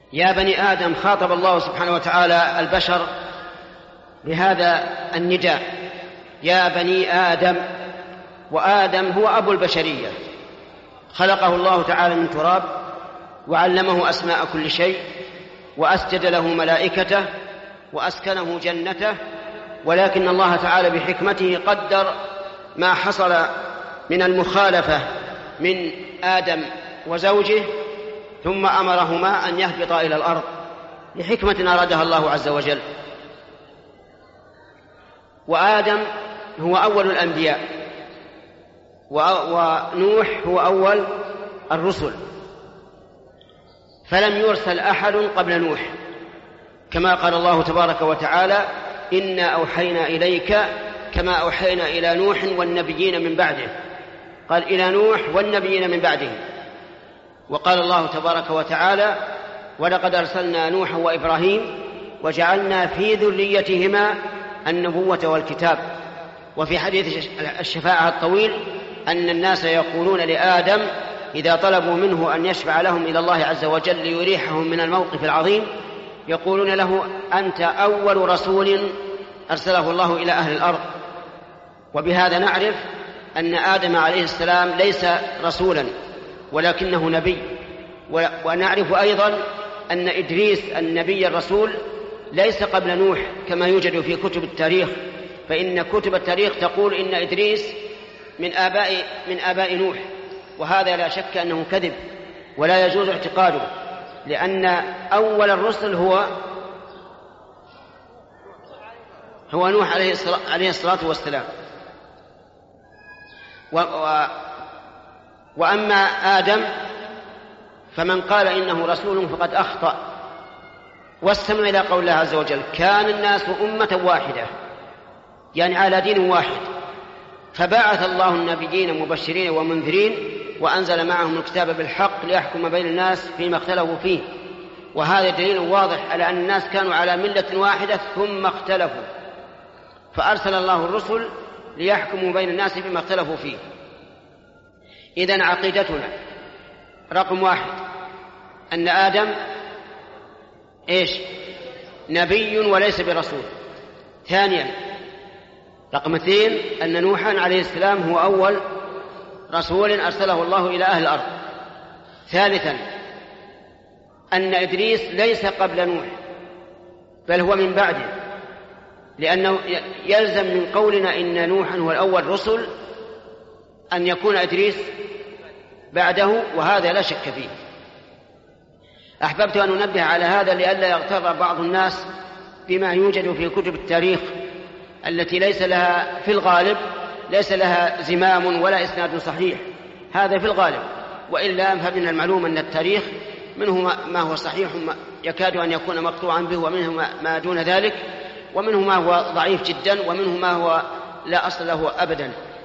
يا بني آدم، خاطب الله سبحانه وتعالى البشر بهذا النداء: يا بني آدم. وآدم هو أبو البشرية، خلقه الله تعالى من تراب، وعلمه أسماء كل شيء، وأسجد له ملائكته، وأسكنه جنته، ولكن الله تعالى بحكمته قدر ما حصل من المخالفة من آدم وزوجه، ثم أمرهما أن يهبطا إلى الأرض لحكمة أرادها الله عز وجل. وآدم هو أول الأنبياء، ونوح هو أول الرسل، فلم يرسل أحد قبل نوح، كما قال الله تبارك وتعالى: إنا أوحينا إليك كما أوحينا إلى نوح والنبيين من بعده. قال إلى نوح والنبيين من بعده. وقال الله تبارك وتعالى: ولقد أرسلنا نوحا وإبراهيم وجعلنا في ذريتهما النبوة والكتاب. وفي حديث الشفاعة الطويل أن الناس يقولون لآدم إذا طلبوا منه أن يشفع لهم إلى الله عز وجل ليريحهم من الموقف العظيم، يقولون له: أنت أول رسول أرسله الله إلى أهل الأرض. وبهذا نعرف أن آدم عليه السلام ليس رسولا ولكنه نبي. ونعرف أيضا أن إدريس النبي الرسول ليس قبل نوح كما يوجد في كتب التاريخ، فإن كتب التاريخ تقول إن إدريس من آباء نوح، وهذا لا شك أنه كذب ولا يجوز اعتقاده، لأن أول الرسل هو نوح عليه الصلاة والسلام. وأما آدم فمن قال إنه رسول فقد أخطأ. واستمع إلى قول الله عز وجل: كان الناس أمة واحدة، يعني على دين واحد، فبعث الله النبيين مبشرين ومنذرين وأنزل معهم الكتاب بالحق ليحكم بين الناس فيما اختلفوا فيه. وهذا دليل واضح على أن الناس كانوا على ملة واحدة ثم اختلفوا، فأرسل الله الرسل ليحكموا بين الناس فيما اختلفوا فيه. إذن عقيدتنا رقم 1 أن آدم نبي وليس برسول. ثانيا رقم 2 أن نوحا عليه السلام هو أول رسول أرسله الله إلى أهل الأرض. ثالثا أن إدريس ليس قبل نوح بل هو من بعده، لأنه يلزم من قولنا إن نوحا هو الأول رسل أن يكون إدريس بعده، وهذا لا شك فيه. أحببت أن أنبه على هذا لئلا يغتر بعض الناس بما يوجد في كتب التاريخ التي ليس لها في الغالب ليس لها زمام ولا إسناد صحيح، هذا في الغالب، وإلا فمن المعلوم أن التاريخ منه ما هو صحيح يكاد أن يكون مقطوعا به، ومنه ما دون ذلك، ومنه ما هو ضعيف جدا، ومنه ما هو لا أصل له أبدا.